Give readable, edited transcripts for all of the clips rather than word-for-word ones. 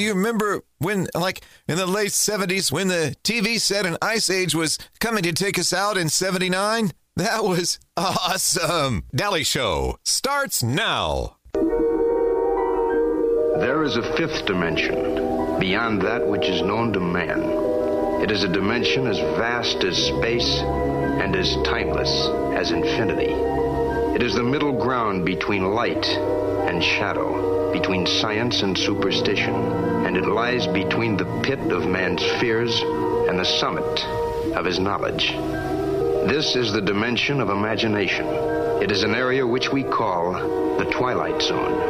you remember when, like, in the late 70s, when the TV said an ice age was coming to take us out in 79? That was awesome. Daly Show starts now. There is a fifth dimension, beyond that which is known to man. It is a dimension as vast as space and as timeless as infinity. It is the middle ground between light and shadow, between science and superstition, and it lies between the pit of man's fears and the summit of his knowledge. This is the dimension of imagination. It is an area which we call the Twilight Zone.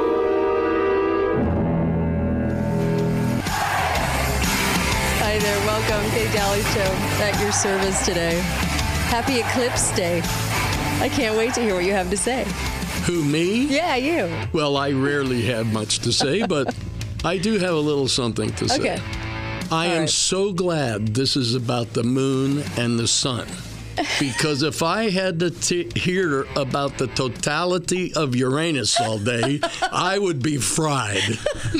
Hi there, welcome, Kate Daly Show at your service today. Happy Eclipse Day. I can't wait to hear what you have to say. Who, me? Yeah, you. Well, I rarely have much to say, but I do have a little something to say. Okay. I am so glad this is about the moon and the sun. Because if I had to hear about the totality of Uranus all day, I would be fried.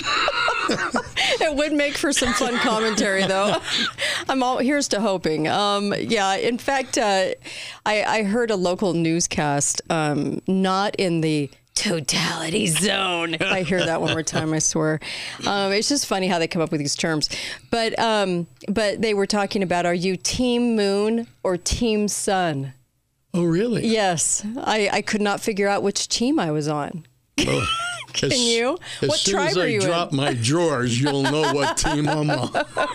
It would make for some fun commentary, though. Here's to hoping. In fact, I heard a local newscast, not in the totality zone. If I hear that one more time, I swear. It's just funny how they come up with these terms. But they were talking about, are you team moon or team sun? Oh, really? Yes. I could not figure out which team I was on. Oh. Can you? What tribe are you in? As soon as I drop my drawers, you'll know what team I'm on.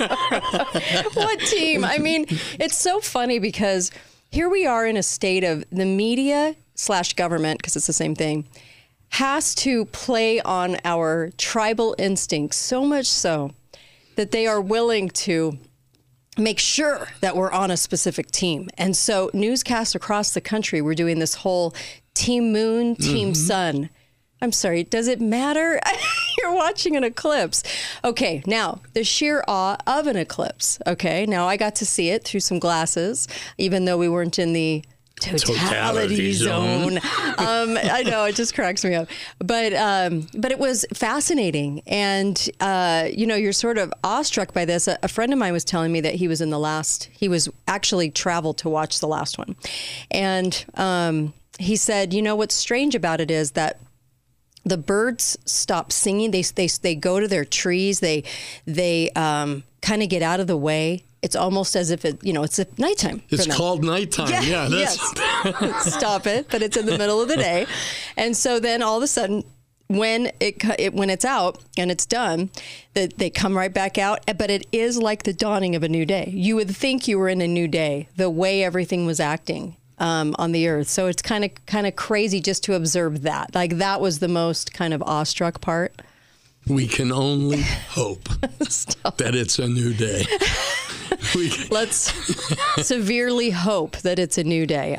What team? I mean, it's so funny because here we are in a state of the media / government, because it's the same thing, has to play on our tribal instincts so much so that they are willing to make sure that we're on a specific team. And so newscasts across the country were doing this whole team moon, team sun. I'm sorry, does it matter? You're watching an eclipse. Okay, now, the sheer awe of an eclipse. Okay, now I got to see it through some glasses, even though we weren't in the totality zone. I know, it just cracks me up. But it was fascinating. And, you're sort of awestruck by this. A friend of mine was telling me that he was actually traveled to watch the last one. And he said, what's strange about it is that the birds stop singing. They go to their trees. They kind of get out of the way. It's almost as if it's nighttime. It's called nighttime. Yeah. Yes. Stop it. But it's in the middle of the day, and so then all of a sudden, when it's out and it's done, they come right back out. But it is like the dawning of a new day. You would think you were in a new day, the way everything was acting on the earth. So it's kind of crazy just to observe that. Like, that was the most kind of awestruck part. We can only hope that it's a new day. Let's severely hope that it's a new day.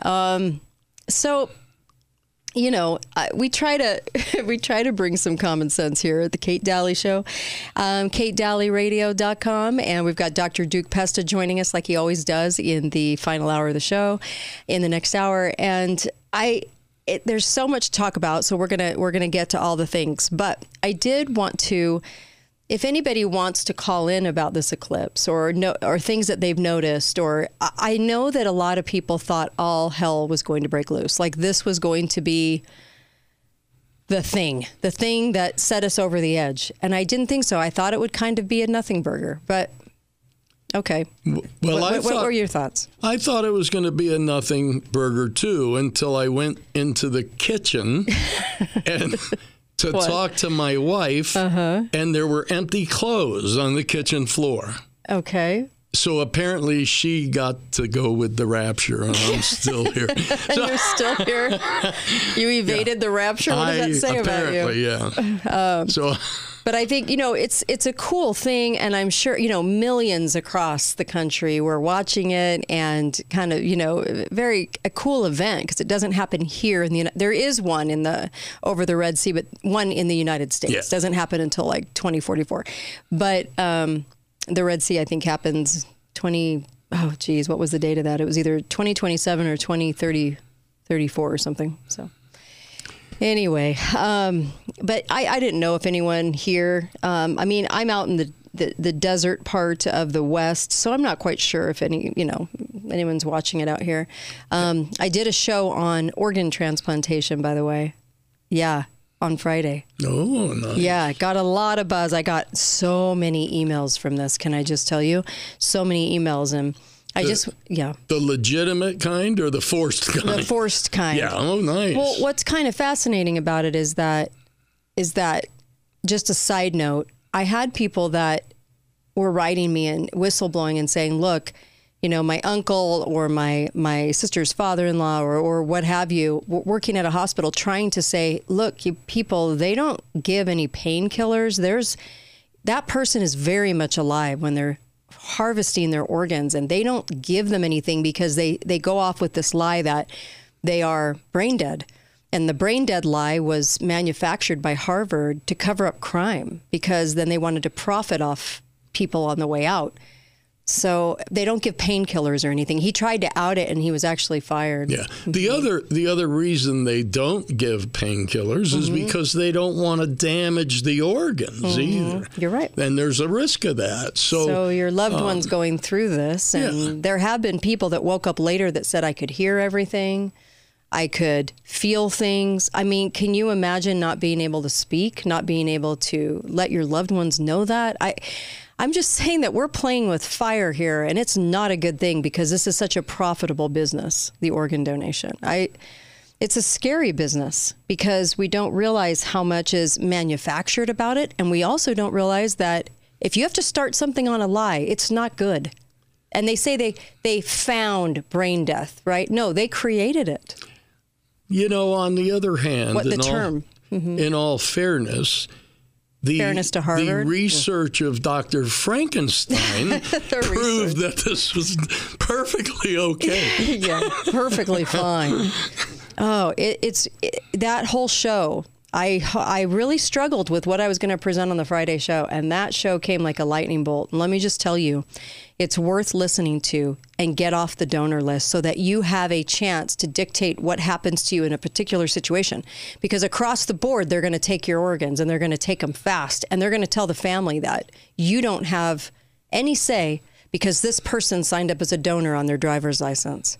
We try to bring some common sense here at the Kate Daly Show, KateDalyRadio.com, and we've got Dr. Duke Pesta joining us like he always does in the final hour of the show, in the next hour. And there's so much to talk about, so we're gonna get to all the things. But I did want to, if anybody wants to call in about this eclipse or things that they've noticed, or I know that a lot of people thought all hell was going to break loose. Like, this was going to be the thing that set us over the edge. And I didn't think so. I thought it would kind of be a nothing burger, but okay. Well, what were your thoughts? I thought it was going to be a nothing burger too, until I went into the kitchen and to talk to my wife, and there were empty clothes on the kitchen floor. Okay. So apparently she got to go with the rapture, and I'm still here. And you're still here? You evaded the rapture? What does that say about you? Yeah. But I think, it's a cool thing, and I'm sure, millions across the country were watching it, and kind of, a cool event, because it doesn't happen here in there is one over the Red Sea, but one in the United States. It doesn't happen until like 2044. But the Red Sea, I think, happens what was the date of that? It was either 2027 or 2034 or something. So Anyway, but I didn't know if anyone here, I mean, I'm out in the desert part of the West, so I'm not quite sure if anyone's watching it out here. I did a show on organ transplantation, by the way. Yeah, on Friday. Oh, nice. Yeah, got a lot of buzz. I got so many emails from this. Can I just tell you? So many emails. And the legitimate kind or the forced kind? The forced kind. Yeah, oh, nice. Well, what's kind of fascinating about it is that just a side note, I had people that were writing me and whistleblowing and saying, look, my uncle or my sister's father-in-law or what have you, working at a hospital trying to say, look, you people, they don't give any painkillers. That person is very much alive when they're harvesting their organs, and they don't give them anything because they go off with this lie that they are brain dead. And the brain dead lie was manufactured by Harvard to cover up crime because then they wanted to profit off people on the way out. So they don't give painkillers or anything. He tried to out it, and he was actually fired. Yeah. The other reason they don't give painkillers is because they don't want to damage the organs either. You're right. And there's a risk of that. So your loved one's going through this, and there have been people that woke up later that said, I could hear everything. I could feel things. I mean, can you imagine not being able to speak, not being able to let your loved ones know that? I'm just saying that we're playing with fire here, and it's not a good thing because this is such a profitable business, the organ donation. It's a scary business because we don't realize how much is manufactured about it, and we also don't realize that if you have to start something on a lie, it's not good. And they say they found brain death, right? No, they created it. On the other hand, in all fairness, fairness to Harvard. The research of Dr. Frankenstein proved that this was perfectly okay. Yeah, perfectly fine. Oh, it's that whole show. I really struggled with what I was going to present on the Friday show, and that show came like a lightning bolt. And let me just tell you, it's worth listening to and get off the donor list so that you have a chance to dictate what happens to you in a particular situation. Because across the board, they're going to take your organs, and they're going to take them fast, and they're going to tell the family that you don't have any say because this person signed up as a donor on their driver's license.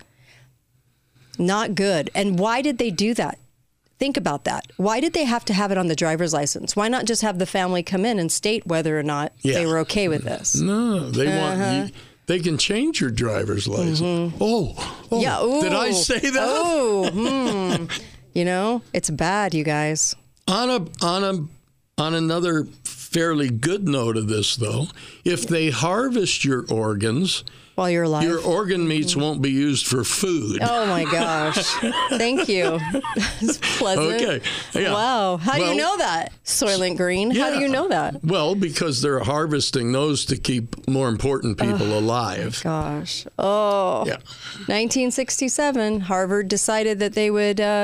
Not good. And why did they do that? Think about that. Why did they have to have it on the driver's license? Why not just have the family come in and state whether or not they were okay with this? No, they want you. They can change your driver's license. Yeah. Ooh. Did I say that? It's bad, you guys. On another fairly good note of this, though, if they harvest your organs while you're alive, your organ meats won't be used for food. Oh my gosh! Thank you. That's pleasant. Okay. Yeah. Wow. How do you know that, Soylent Green? Yeah. How do you know that? Well, because they're harvesting those to keep more important people alive. Gosh. Oh. Yeah. 1967, Harvard decided that they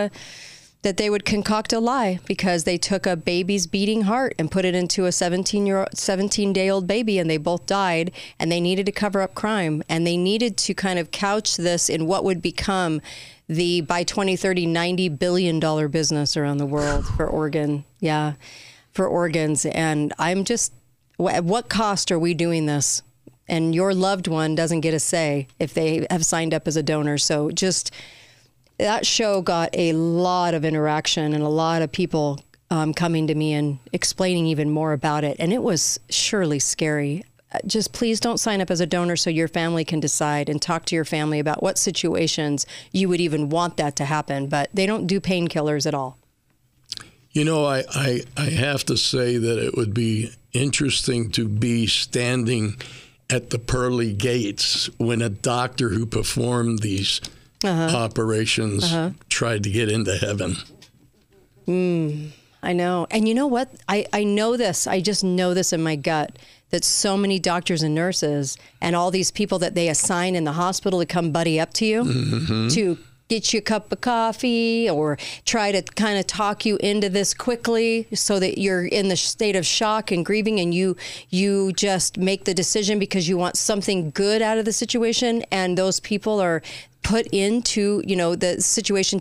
would concoct a lie because they took a baby's beating heart and put it into a 17-day-old baby, and they both died, and they needed to cover up crime, and they needed to kind of couch this in what would become the, by 2030, $90 billion business around the world for organs. And I'm just, at what cost are we doing this? And your loved one doesn't get a say if they have signed up as a donor. So just... that show got a lot of interaction and a lot of people coming to me and explaining even more about it. And it was surely scary. Just please don't sign up as a donor so your family can decide, and talk to your family about what situations you would even want that to happen. But they don't do painkillers at all. I have to say that it would be interesting to be standing at the pearly gates when a doctor who performed these operations tried to get into heaven. I know. And you know what? I know this. I just know this in my gut, that so many doctors and nurses and all these people that they assign in the hospital to come buddy up to you to get you a cup of coffee or try to kind of talk you into this quickly so that you're in the state of shock and grieving, and you just make the decision because you want something good out of the situation, and those people are put into, the situation to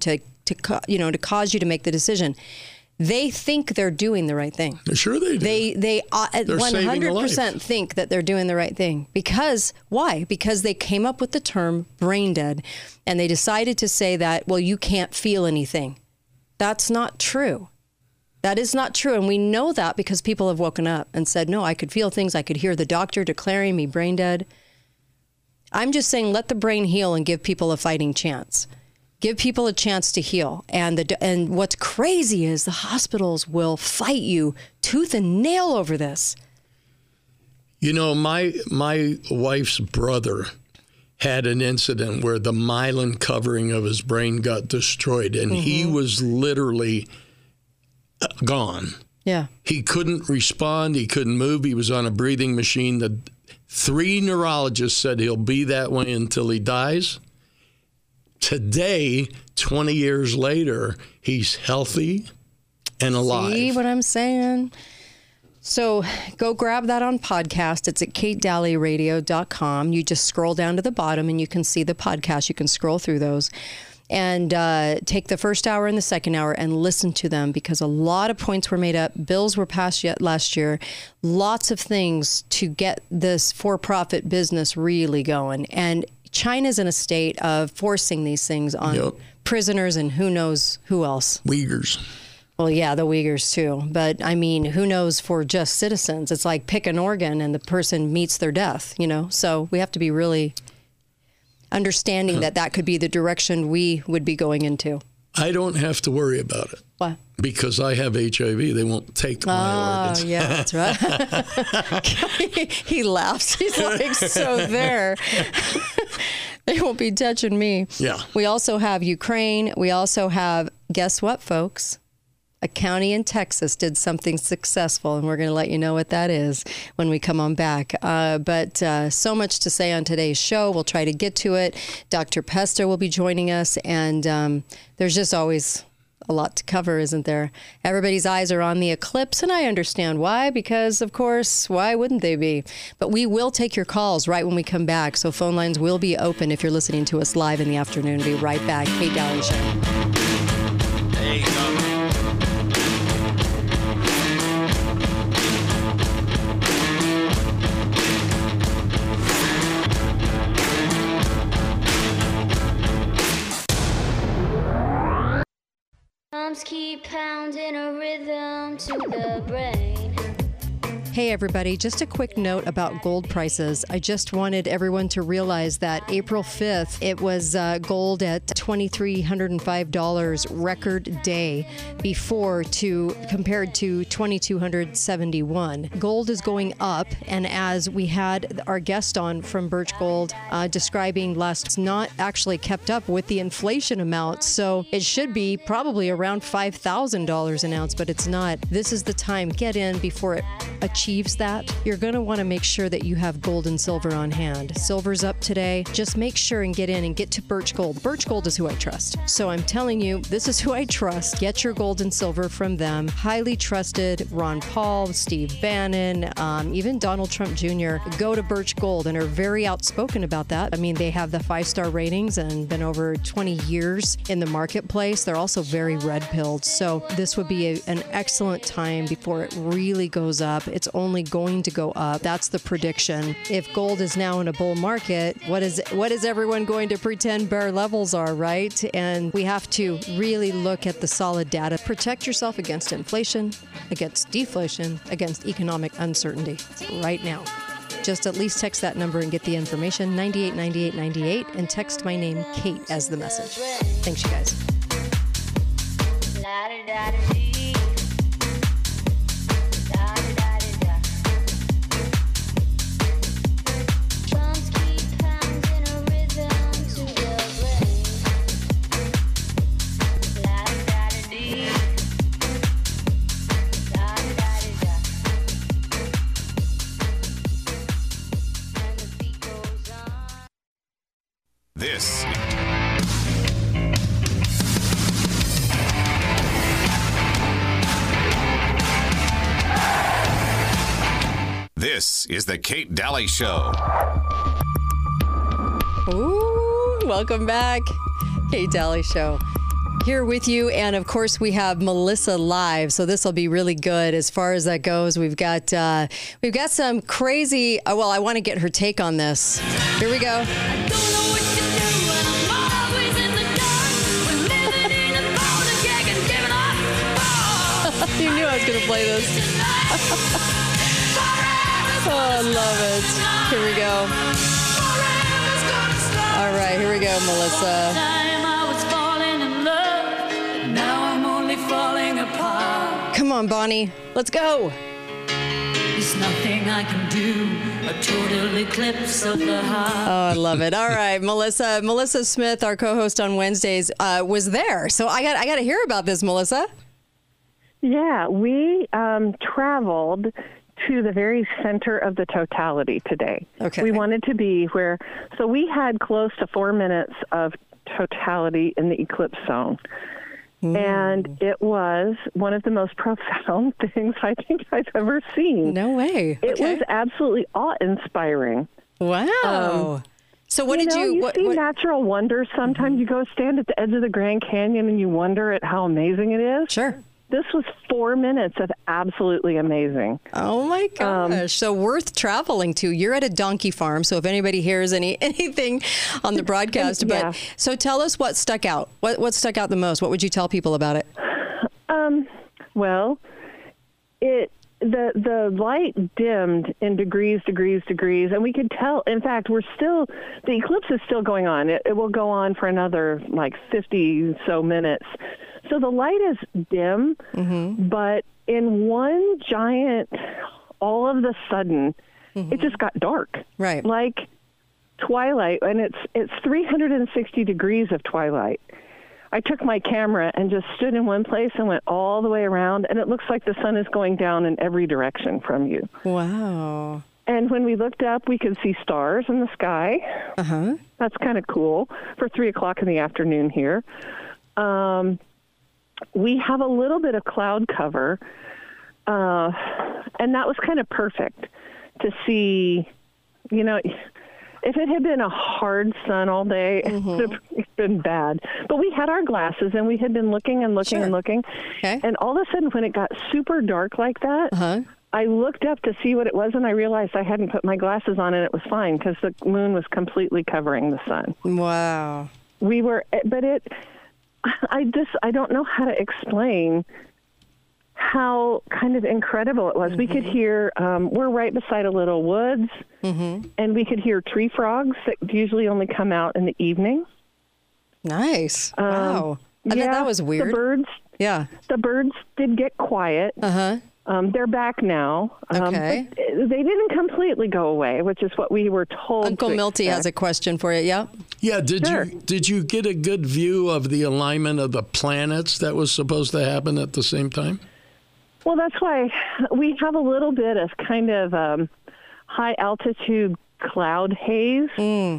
to cause you to make the decision. They think they're doing the right thing. Sure they do. They 100% think that they're doing the right thing. Because, why? Because they came up with the term brain dead, and they decided to say that, well, you can't feel anything. That's not true. That is not true. And we know that because people have woken up and said, no, I could feel things. I could hear the doctor declaring me brain dead. I'm just saying, let the brain heal and give people a fighting chance. Give people a chance to heal. And what's crazy is the hospitals will fight you tooth and nail over this. You know, my wife's brother had an incident where the myelin covering of his brain got destroyed, and he was literally gone. Yeah. He couldn't respond. He couldn't move. He was on a breathing machine. The 3 neurologists said he'll be that way until he dies. Today, 20 years later, he's healthy and alive. See what I'm saying? So go grab that on podcast. It's at katedalleyradio.com. You just scroll down to the bottom and you can see the podcast. You can scroll through those and take the first hour and the second hour and listen to them, because a lot of points were made up. Bills were passed yet last year. Lots of things to get this for-profit business really going. And China's in a state of forcing these things on prisoners and who knows who else. Uyghurs. Well, yeah, the Uyghurs too. But I mean, who knows for just citizens? It's like pick an organ and the person meets their death, So we have to be really understanding that could be the direction we would be going into. I don't have to worry about it. What? Because I have HIV. They won't take my organs. Oh, yeah, that's right. He laughs. He's like, so there. They won't be touching me. Yeah. We also have Ukraine. We also have, guess what, folks? A county in Texas did something successful, and we're going to let you know what that is when we come on back. But so much to say on today's show. We'll try to get to it. Dr. Pester will be joining us, and there's just always a lot to cover, isn't there? Everybody's eyes are on the eclipse, and I understand why, because, of course, why wouldn't they be? But we will take your calls right when we come back, so phone lines will be open if you're listening to us live in the afternoon. Be right back. Kate Dalley Show. There you go. Drums keep pounding a rhythm to the brain. Hey everybody, just a quick note about gold prices. I just wanted everyone to realize that April 5th, it was gold at $2,305 record day compared to $2,271. Gold is going up, and as we had our guest on from Birch Gold describing it's not actually kept up with the inflation amount, so it should be probably around $5,000 an ounce, but it's not. This is the time. Get in before it achieves that. You're going to want to make sure that you have gold and silver on hand. Silver's up today. Just make sure and get in and get to Birch Gold. Birch Gold is who I trust. So I'm telling you, this is who I trust. Get your gold and silver from them. Highly trusted. Ron Paul, Steve Bannon, even Donald Trump Jr. go to Birch Gold and are very outspoken about that. I mean, they have the 5-star ratings and been over 20 years in the marketplace. They're also very red-pilled. So this would be an excellent time before it really goes up. It's only going to go up. That's the prediction. If gold is now in a bull market, what is everyone going to pretend bear levels are, right? And we have to really look at the solid data. Protect yourself against inflation, against deflation, against economic uncertainty right now. Just at least text that number and get the information, 989898, and text my name, Kate, as the message. Thanks, you guys. This is the Kate Dalley Show. Ooh, welcome back. Kate Dalley Show. Here with you, and of course we have Melissa live, so this will be really good as far as that goes. We've got some crazy. Well, I want to get her take on this. Here we go. You knew I was going to play this. Oh, I love it. Here we go. All right, here we go, Melissa. Come on, Bonnie. Let's go. There's nothing I can do. A total eclipse of the heart. Oh, I love it. All right, Melissa. Melissa Smith, our co-host on Wednesdays, was there. So I got to hear about this, Melissa. Yeah, we traveled to the very center of the totality today. Okay. We wanted to be where, so we had close to 4 minutes of totality in the eclipse zone. And it was one of the most profound things I think I've ever seen. No way. It was absolutely awe-inspiring. Wow. So what did you... You see natural wonders. Sometimes you go stand at the edge of the Grand Canyon and you wonder at how amazing it is. Sure. This was 4 minutes of absolutely amazing. Oh, my gosh. So worth traveling to. You're at a donkey farm, so if anybody hears anything on the broadcast. Yeah. But so tell us what stuck out. What stuck out the most? What would you tell people about it? Well, the light dimmed in degrees, and we could tell. In fact, the eclipse is still going on. It will go on for another 50 so minutes. So the light is dim, but in one giant, all of the sudden, it just got dark. Right. Like twilight, and it's 360 degrees of twilight. I took my camera and just stood in one place and went all the way around, and it looks like the sun is going down in every direction from you. Wow. And when we looked up, we could see stars in the sky. That's kind of cool for 3 o'clock in the afternoon here. We have a little bit of cloud cover, and that was kind of perfect to see. If it had been a hard sun all day, it would have been bad. But we had our glasses, and we had been looking and looking and looking. Okay. And all of a sudden, when it got super dark like that, I looked up to see what it was, and I realized I hadn't put my glasses on, and it was fine because the moon was completely covering the sun. Wow. I don't know how to explain how kind of incredible it was. We could hear, we're right beside a little woods, and we could hear tree frogs that usually only come out in the evening. Nice. Wow. I bet that was weird. The birds did get quiet. They're back now. Okay. But they didn't completely go away, which is what we were told. Uncle Milty has a question for you. Yeah. Yeah. Did you get a good view of the alignment of the planets that was supposed to happen at the same time? Well, that's why we have a little bit of kind of high altitude cloud haze.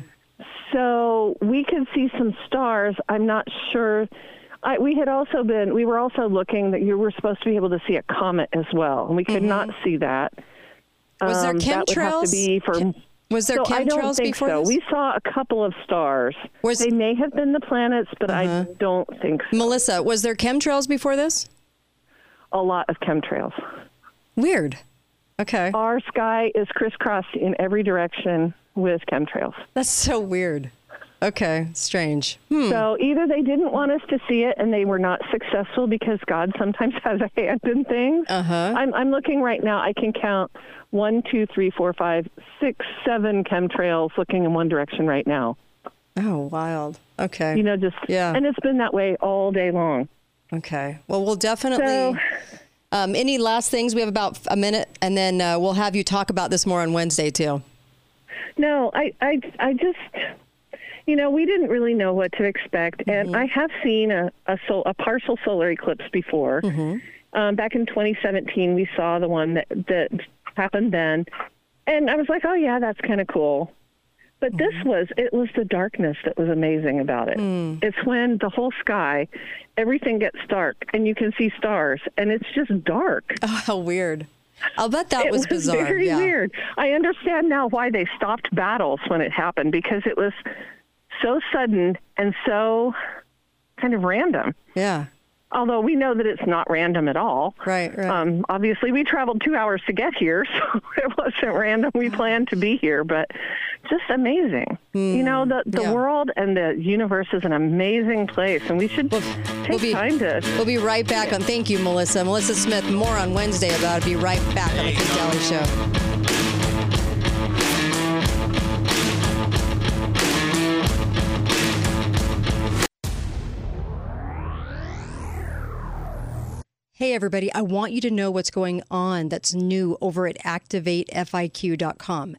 So we could see some stars. I'm not sure. We were also looking that you were supposed to be able to see a comet as well, and we could not see that. Was there chemtrails? That would have to be for. Was there chemtrails I don't think before so. this? We saw a couple of stars. They may have been the planets, but I don't think so. Melissa, was there chemtrails before this? A lot of chemtrails. Weird. Okay. Our sky is crisscrossed in every direction with chemtrails. That's so weird. Okay, strange. So either they didn't want us to see it and they were not successful because God sometimes has a hand in things. I'm looking right now. I can count 1, 2, 3, 4, 5, 6, 7 chemtrails looking in one direction right now. Oh, wild. Okay. And it's been that way all day long. Okay. Well, we'll definitely... any last things? We have about a minute, and then we'll have you talk about this more on Wednesday, too. No, I just... we didn't really know what to expect, and I have seen a partial solar eclipse before. Back in 2017, we saw the one that happened then, and I was like, oh, yeah, that's kind of cool. But it was the darkness that was amazing about it. It's when the whole sky, everything gets dark, and you can see stars, and it's just dark. Oh, how weird. I'll bet that was bizarre. Very weird. I understand now why they stopped battles when it happened, because it was so sudden and so kind of random. Yeah. Although we know that it's not random at all. Right. Obviously, we traveled 2 hours to get here, so it wasn't random. We planned to be here, but just amazing. You know, the world and the universe is an amazing place, and we should take time to... We'll be right back on... Thank you, Melissa. Melissa Smith, more on Wednesday about it. Be right back on the Kate Daly Show. Hey, everybody, I want you to know what's going on that's new over at ActivateFIQ.com.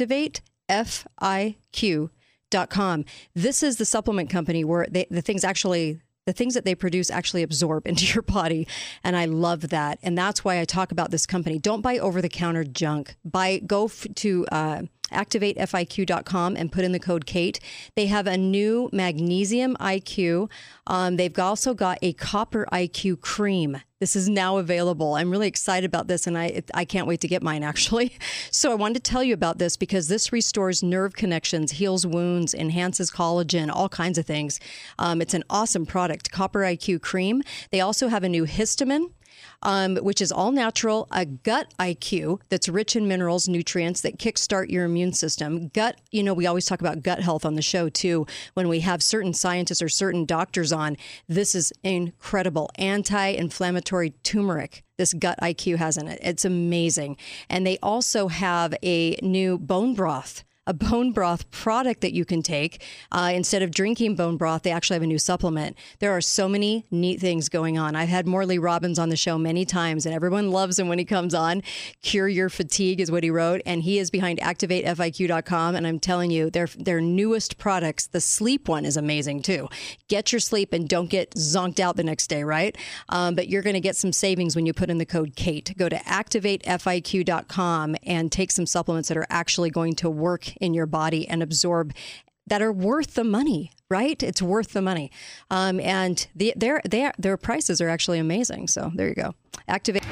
ActivateFIQ.com. This is the supplement company where the things that they produce actually absorb into your body. And I love that. And that's why I talk about this company. Don't buy over-the-counter junk. Go to ActivateFIQ.com and put in the code Kate. They have a new Magnesium IQ. They've also got a Copper IQ cream. This is now available. I'm really excited about this, and I can't wait to get mine, actually. So I wanted to tell you about this because this restores nerve connections, heals wounds, enhances collagen, all kinds of things. It's an awesome product, Copper IQ cream. They also have a new histamine, which is all natural, a gut IQ that's rich in minerals, nutrients that kickstart your immune system. Gut, we always talk about gut health on the show too. When we have certain scientists or certain doctors on, this is incredible. Anti-inflammatory turmeric. This gut IQ has in it. It's amazing. And they also have a new bone broth. A bone broth product that you can take. Instead of drinking bone broth, they actually have a new supplement. There are so many neat things going on. I've had Morley Robbins on the show many times, and everyone loves him when he comes on. Cure Your Fatigue is what he wrote, and he is behind ActivateFIQ.com, and I'm telling you, their newest products, the sleep one is amazing too. Get your sleep and don't get zonked out the next day, right? But you're going to get some savings when you put in the code Kate. Go to ActivateFIQ.com and take some supplements that are actually going to work in your body and absorb, that are worth the money, right? It's worth the money. And their prices are actually amazing. So there you go. Activate.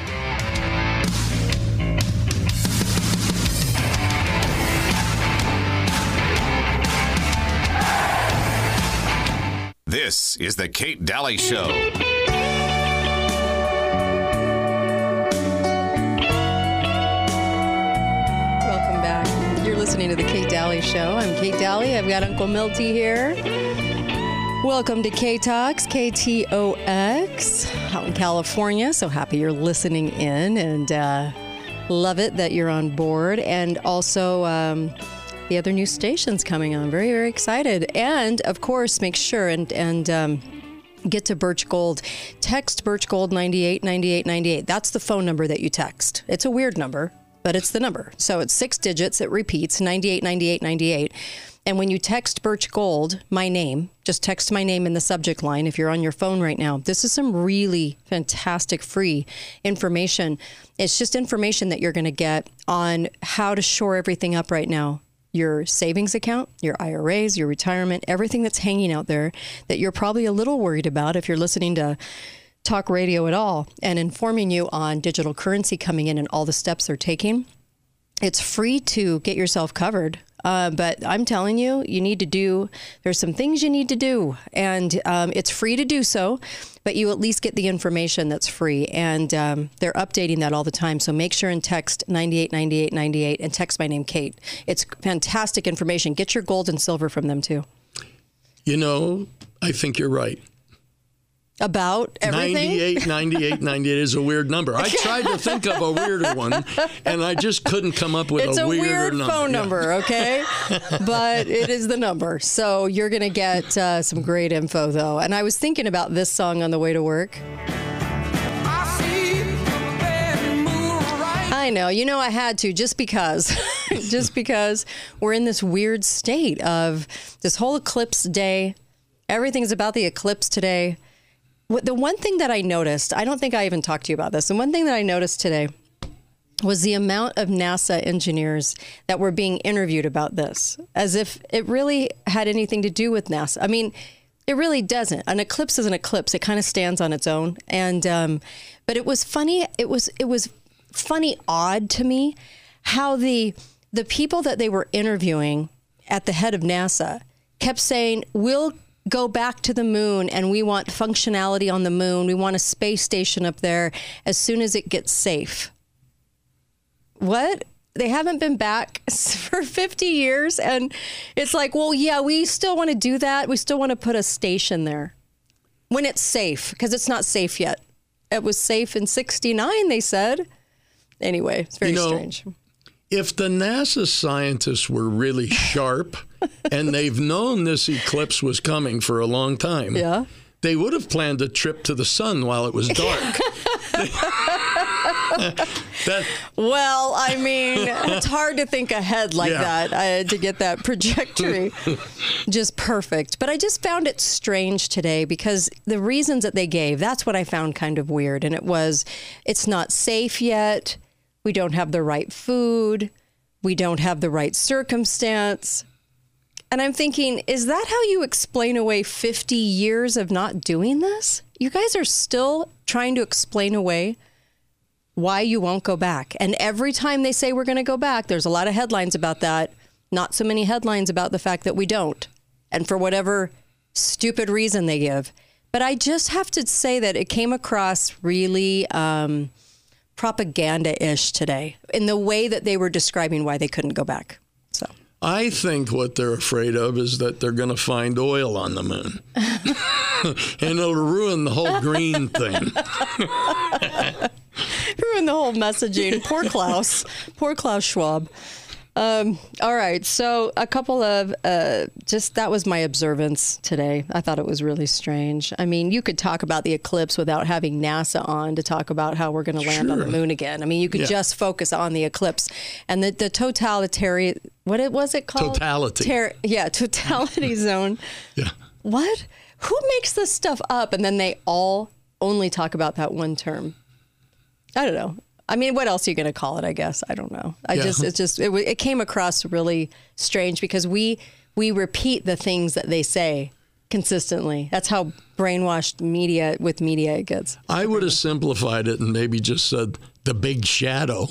This is the Kate Daly Show. Listening to the Kate Daly Show. I'm Kate Daly. I've got Uncle Milty here. Welcome to K-Talks, KTOX, out in California. So happy you're listening in, and love it that you're on board. And also the other new stations coming on. Very, very excited. And of course, make sure and get to Birch Gold. Text Birch Gold 989898. That's the phone number that you text. It's a weird number, but it's the number. So it's 6 digits. It repeats, 989898. And when you text Birch Gold, my name, just text my name in the subject line if you're on your phone right now. This is some really fantastic free information. It's just information that you're going to get on how to shore everything up right now. Your savings account, your IRAs, your retirement, everything that's hanging out there that you're probably a little worried about if you're listening to talk radio at all, and informing you on digital currency coming in and all the steps they're taking. It's free to get yourself covered. But I'm telling you, there's some things you need to do, and it's free to do so, but you at least get the information that's free, and they're updating that all the time. So make sure and text 989898 and text my name, Kate. It's fantastic information. Get your gold and silver from them too. I think you're right. About everything? 989898 is a weird number. I tried to think of a weirder one, and I just couldn't come up with a weirder number. It's a weird phone number, okay? But it is the number. So you're going to get some great info, though. And I was thinking about this song on the way to work. I know. I had to, just because we're in this weird state of this whole eclipse day. Everything's about the eclipse today. The one thing that I noticed, I don't think I even talked to you about this. The one thing that I noticed today was the amount of NASA engineers that were being interviewed about this, as if it really had anything to do with NASA. I mean, it really doesn't. An eclipse is an eclipse. It kind of stands on its own. And but it was funny. It was funny, odd to me how the people that they were interviewing at the head of NASA kept saying, we'll go back to the moon and we want functionality on the moon. We want a space station up there as soon as it gets safe. What? They haven't been back for 50 years. And it's like, well, yeah, we still want to do that. We still want to put a station there when it's safe, because it's not safe yet. It was safe in 1969, they said. Anyway, it's very strange. If the NASA scientists were really sharp and they've known this eclipse was coming for a long time, they would have planned a trip to the sun while it was dark. Well, I mean, it's hard to think ahead like that to get that trajectory just perfect. But I just found it strange today because the reasons that they gave, that's what I found kind of weird. And it was, it's not safe yet. We don't have the right food. We don't have the right circumstance. And I'm thinking, is that how you explain away 50 years of not doing this? You guys are still trying to explain away why you won't go back. And every time they say we're going to go back, there's a lot of headlines about that. Not so many headlines about the fact that we don't. And for whatever stupid reason they give. But I just have to say that it came across really propaganda-ish today in the way that they were describing why they couldn't go back. So I think what they're afraid of is that they're going to find oil on the moon. And it'll ruin the whole green thing. Ruin the whole messaging. Poor Klaus. Poor Klaus Schwab. All right. So a couple of that was my observance today. I thought it was really strange. I mean, you could talk about the eclipse without having NASA on to talk about how we're going to land on the moon again. I mean, you could just focus on the eclipse and the totalitarian. What was it called? Totality. Totality zone. Yeah. What? Who makes this stuff up? And then they all only talk about that one term. I don't know. I mean, what else are you going to call it? I guess I don't know. It came across really strange because we repeat the things that they say consistently. That's how brainwashed media it gets. I would have simplified it and maybe just said the big shadow.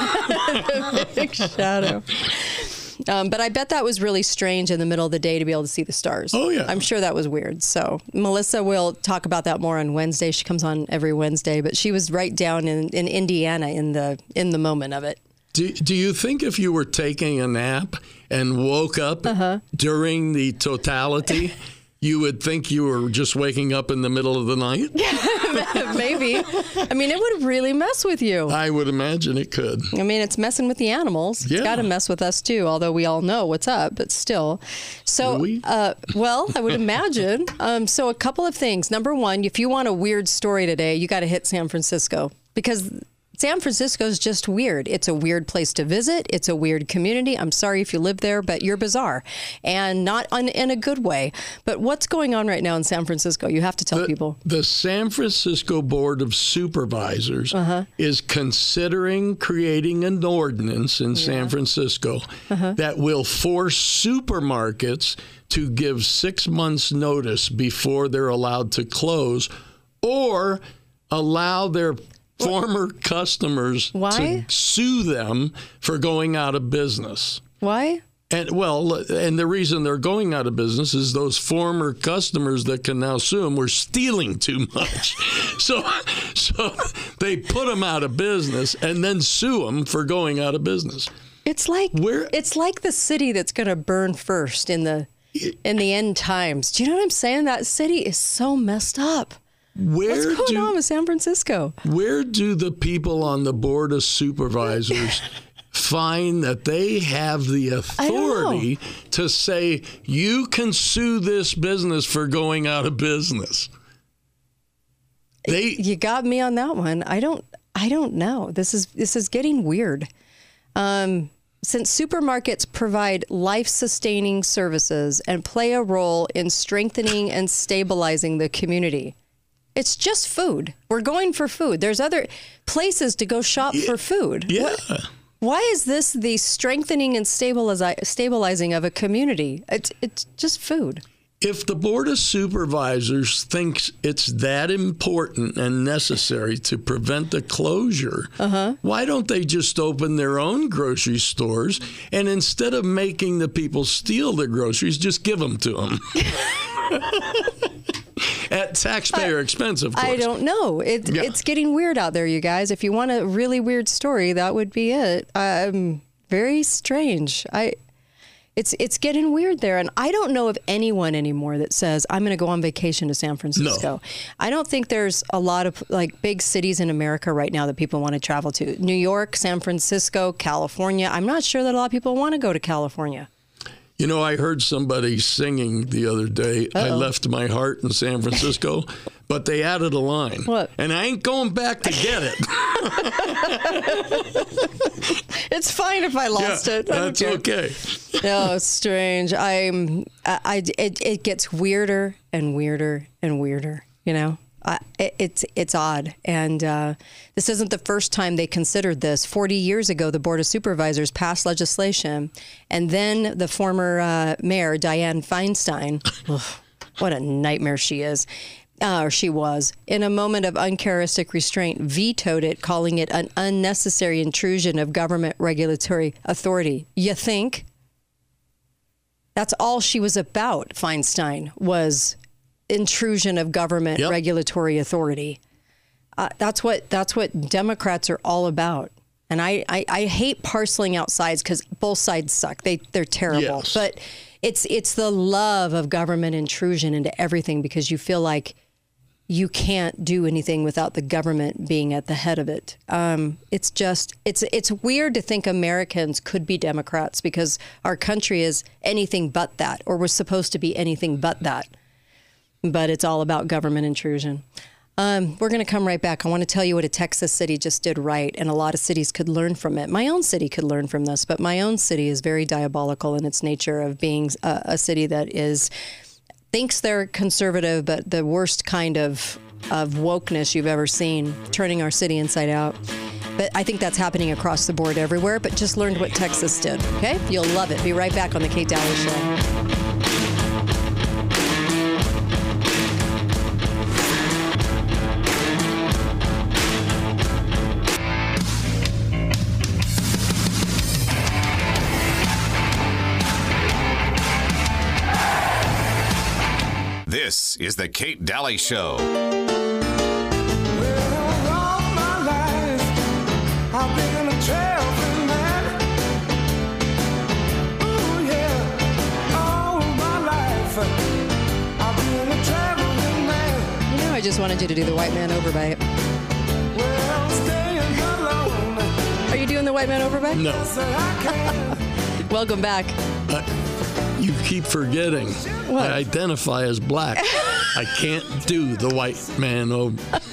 The big shadow. But I bet that was really strange in the middle of the day to be able to see the stars. Oh, yeah. I'm sure that was weird. So Melissa will talk about that more on Wednesday. She comes on every Wednesday, but she was right down in Indiana in the moment of it. Do you think if you were taking a nap and woke up during the totality, you would think you were just waking up in the middle of the night? Maybe. I mean, it would really mess with you. I would imagine it could. I mean, it's messing with the animals. Yeah. It's got to mess with us, too, although we all know what's up, but still. So, well, I would imagine. So a couple of things. Number one, if you want a weird story today, you got to hit San Francisco because San Francisco is just weird. It's a weird place to visit. It's a weird community. I'm sorry if you live there, but you're bizarre and not in a good way. But what's going on right now in San Francisco? You have to tell people. The San Francisco Board of Supervisors is considering creating an ordinance in San Francisco that will force supermarkets to give 6 months notice before they're allowed to close or allow their former customers to sue them for going out of business. Why? And the reason they're going out of business is those former customers that can now sue them were stealing too much. so they put them out of business and then sue them for going out of business. It's like the city that's going to burn first in the end times. Do you know what I'm saying? That city is so messed up. What's going on with San Francisco? Where do the people on the Board of Supervisors find that they have the authority to say, you can sue this business for going out of business? You got me on that one. I don't know. This is getting weird. Since supermarkets provide life-sustaining services and play a role in strengthening and stabilizing the community, it's just food. We're going for food. There's other places to go shop for food. Yeah. Why is this the strengthening and stabilizing of a community? It's just food. If the Board of Supervisors thinks it's that important and necessary to prevent the closure, why don't they just open their own grocery stores and instead of making the people steal the groceries, just give them to them? At taxpayer expense, of course. I don't know. It's getting weird out there, you guys. If you want a really weird story, that would be it. Very strange. It's getting weird there, and I don't know of anyone anymore that says I'm going to go on vacation to San Francisco. No. I don't think there's a lot of like big cities in America right now that people want to travel to. New York, San Francisco, California. I'm not sure that a lot of people want to go to California. You know, I heard somebody singing the other day, I left my heart in San Francisco, but they added a line. What? And I ain't going back to get it. It's fine if I lost it. That's okay. No, it's strange. It gets weirder and weirder and weirder, you know? It's odd. And this isn't the first time they considered this. 40 years ago, the Board of Supervisors passed legislation. And then the former mayor, Dianne Feinstein, what a nightmare she is, or she was, in a moment of uncharacteristic restraint, vetoed it, calling it an unnecessary intrusion of government regulatory authority. You think? That's all she was about, Feinstein, was intrusion of government regulatory authority. That's what Democrats are all about. And I hate parceling out sides because both sides suck. They're terrible. Yes. But it's the love of government intrusion into everything because you feel like you can't do anything without the government being at the head of it. It's weird to think Americans could be Democrats because our country is anything but that, or was supposed to be anything but that. But it's all about government intrusion. We're going to come right back. I want to tell you what a Texas city just did right, and a lot of cities could learn from it. My own city could learn from this, but my own city is very diabolical in its nature of being a city that thinks they're conservative, but the worst kind of wokeness you've ever seen, turning our city inside out. But I think that's happening across the board everywhere, but just learned what Texas did, okay? You'll love it. Be right back on The Kate Daly Show. This is the Kate Daly Show. Well, all my life, I've been a traveling man. Ooh, yeah. All my life, I've been a traveling man. You know, I just wanted you to do the white man overbite. Well, staying alone. Are you doing the white man overbite? No. Said I can. Welcome back. You keep forgetting. What? I identify as black. I can't do the white man. I'm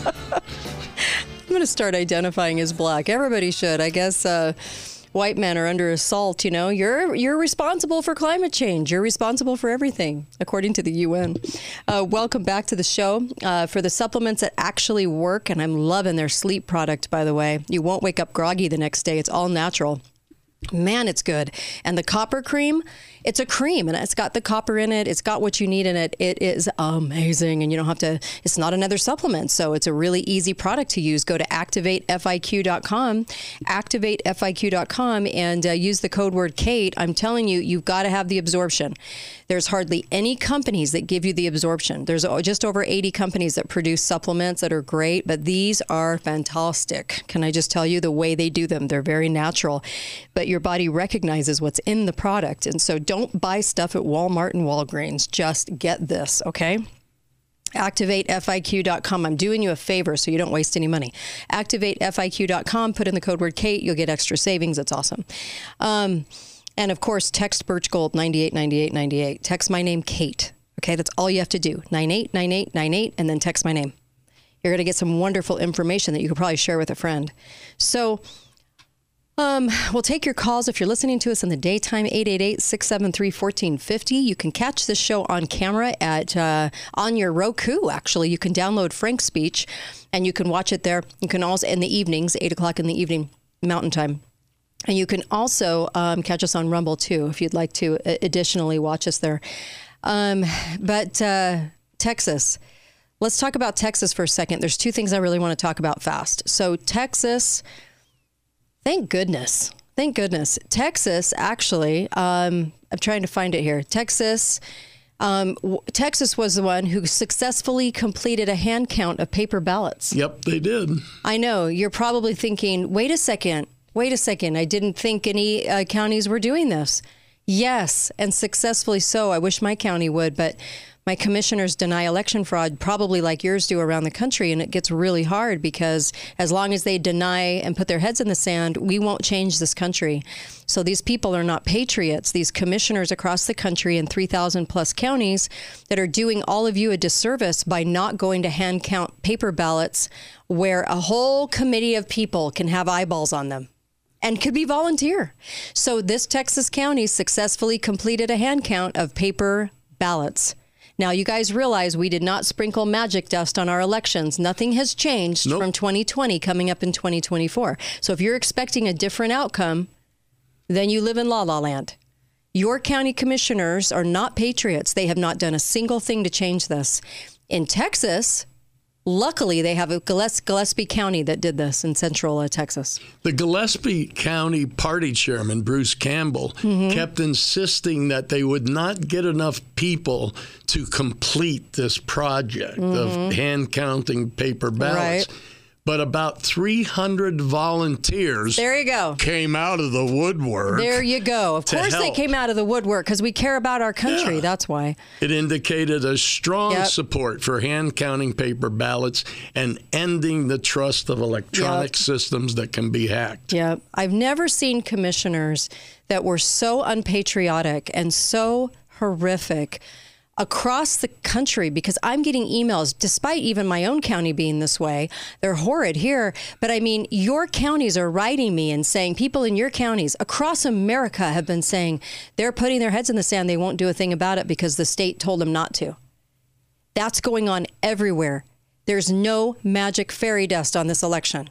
going to start identifying as black. Everybody should. I guess white men are under assault. You know, you're responsible for climate change. You're responsible for everything, according to the UN. Welcome back to the show. For the supplements that actually work, and I'm loving their sleep product, by the way. You won't wake up groggy the next day. It's all natural. Man, it's good. And the copper cream, it's a cream and it's got the copper in it. It's got what you need in it. It is amazing. And you don't have to, it's not another supplement. So it's a really easy product to use. Go to activatefiq.com, activatefiq.com, and use the code word Kate. I'm telling you, you've got to have the absorption. There's hardly any companies that give you the absorption. There's just over 80 companies that produce supplements that are great, but these are fantastic. Can I just tell you the way they do them? They're very natural, but your body recognizes what's in the product. And so don't buy stuff at Walmart and Walgreens. Just get this, okay? ActivateFIQ.com. I'm doing you a favor so you don't waste any money. ActivateFIQ.com. Put in the code word Kate. You'll get extra savings. It's awesome. And of course, text Birch Gold 989898. Text my name, Kate. Okay, that's all you have to do. 989898, and then text my name. You're going to get some wonderful information that you could probably share with a friend. So we'll take your calls if you're listening to us in the daytime, 888-673-1450. You can catch this show on camera at on your Roku, actually. You can download Frank's Speech, and you can watch it there. You can also, in the evenings, 8 o'clock in the evening, Mountain Time. And you can also catch us on Rumble, too, if you'd like to additionally watch us there. But Texas, let's talk about Texas for a second. There's two things I really want to talk about fast. So Texas, thank goodness. Thank goodness. Texas, actually, I'm trying to find it here. Texas Texas was the one who successfully completed a hand count of paper ballots. Yep, they did. I know. You're probably thinking, wait a second. I didn't think any counties were doing this. Yes, and successfully so. I wish my county would, but my commissioners deny election fraud, probably like yours do around the country, and it gets really hard because as long as they deny and put their heads in the sand, we won't change this country. So these people are not patriots. These commissioners across the country in 3,000 plus counties that are doing all of you a disservice by not going to hand count paper ballots where a whole committee of people can have eyeballs on them and could be volunteer. So this Texas county successfully completed a hand count of paper ballots. Now, you guys realize we did not sprinkle magic dust on our elections. Nothing has changed from 2020 coming up in 2024. So if you're expecting a different outcome, then you live in La La Land. Your county commissioners are not patriots. They have not done a single thing to change this. In Texas, luckily, they have a Gillespie County that did this in central Texas. The Gillespie County party chairman, Bruce Campbell, kept insisting that they would not get enough people to complete this project of hand counting paper ballots. Right. But about 300 volunteers there you go. Came out of the woodwork. There you go. Of course they came out of the woodwork because we care about our country. Yeah. That's why. It indicated a strong support for hand counting paper ballots and ending the trust of electronic systems that can be hacked. Yeah. I've never seen commissioners that were so unpatriotic and so horrific across the country, because I'm getting emails, despite even my own county being this way. They're horrid here. But I mean, your counties are writing me and saying, people in your counties across America have been saying they're putting their heads in the sand. They won't do a thing about it because the state told them not to. That's going on everywhere. There's no magic fairy dust on this election.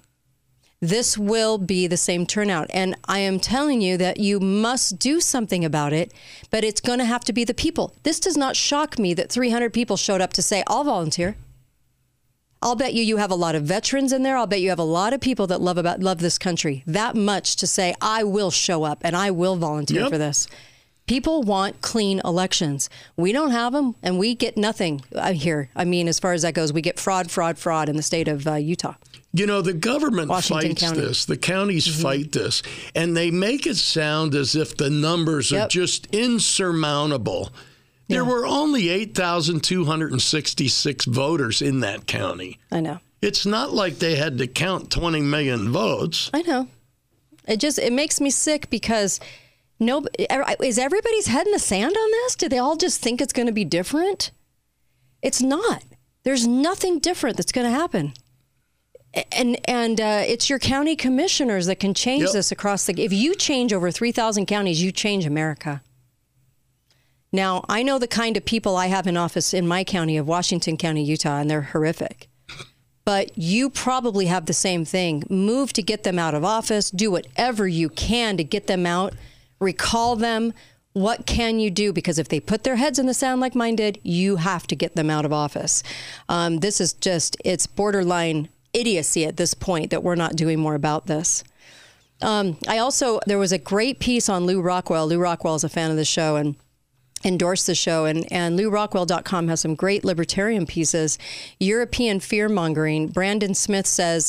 This will be the same turnout. And I am telling you that you must do something about it, but it's going to have to be the people. This does not shock me that 300 people showed up to say, I'll volunteer. I'll bet you have a lot of veterans in there. I'll bet you have a lot of people that love this country that much to say, I will show up and I will volunteer for this. People want clean elections. We don't have them, and we get nothing here. I mean, as far as that goes, we get fraud in the state of Utah. You know, the government Washington fights County. this. The counties fight this. And they make it sound as if the numbers are just insurmountable. There were only 8,266 voters in that county. I know. It's not like they had to count 20 million votes. I know. It makes me sick because is everybody's head in the sand on this? Do they all just think it's going to be different? It's not. There's nothing different that's going to happen. And it's your county commissioners that can change this across the... If you change over 3,000 counties, you change America. Now, I know the kind of people I have in office in my county of Washington County, Utah, and they're horrific. But you probably have the same thing. Move to get them out of office. Do whatever you can to get them out. Recall them. What can you do? Because if they put their heads in the sand like mine did, you have to get them out of office. This is it's borderline idiocy at this point that we're not doing more about this. There was a great piece on Lou Rockwell. Lou Rockwell is a fan of the show and endorsed the show. And LouRockwell.com has some great libertarian pieces. European fear-mongering. Brandon Smith says...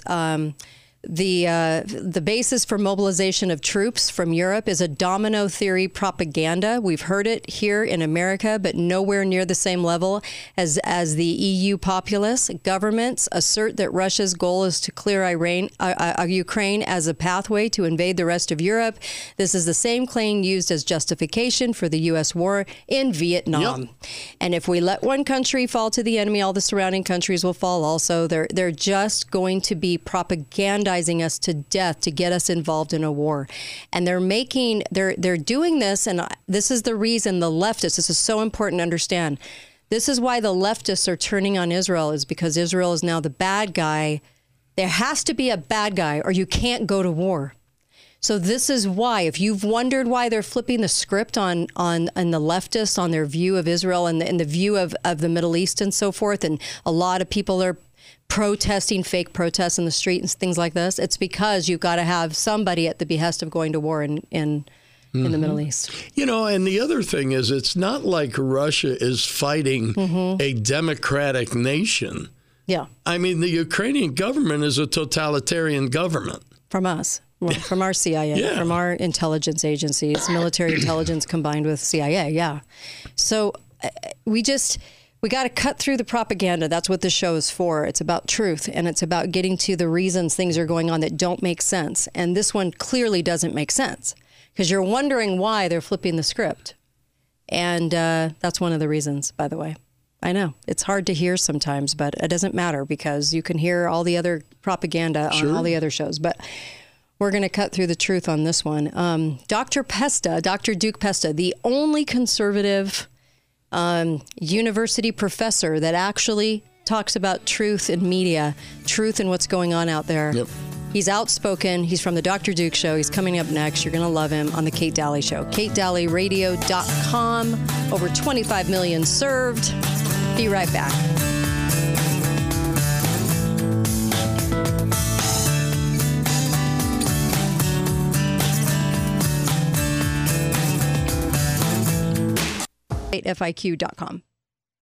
The basis for mobilization of troops from Europe is a domino theory propaganda. We've heard it here in America, but nowhere near the same level as the EU populace. Governments assert that Russia's goal is to clear Ukraine as a pathway to invade the rest of Europe. This is the same claim used as justification for the U.S. war in Vietnam. Yep. And if we let one country fall to the enemy, all the surrounding countries will fall also. They're just going to be propagandizing us to death to get us involved in a war. And they're doing this, and this is the reason the leftists, this is so important to understand. This is why the leftists are turning on Israel, is because Israel is now the bad guy. There has to be a bad guy or you can't go to war. So this is why, if you've wondered why they're flipping the script on the leftists, on their view of Israel and the view of the Middle East and so forth, and a lot of people are protesting, fake protests in the street and things like this, it's because you've got to have somebody at the behest of going to war in in the Middle East. You know, and the other thing is, it's not like Russia is fighting a democratic nation. Yeah. I mean, the Ukrainian government is a totalitarian government. From us, from our CIA, from our intelligence agencies, military intelligence combined with CIA. Yeah. So we got to cut through the propaganda. That's what this show is for. It's about truth, and it's about getting to the reasons things are going on that don't make sense. And this one clearly doesn't make sense because you're wondering why they're flipping the script. And that's one of the reasons, by the way. I know it's hard to hear sometimes, but it doesn't matter because you can hear all the other propaganda on all the other shows. But we're going to cut through the truth on this one. Dr. Duke Pesta, the only conservative university professor that actually talks about truth in media, truth in what's going on out there. Yep. He's outspoken. He's from the Dr. Duke Show. He's coming up next. You're going to love him on the Kate Daly Show. KateDalyRadio.com. Over 25 million served. Be right back. FIQ.com.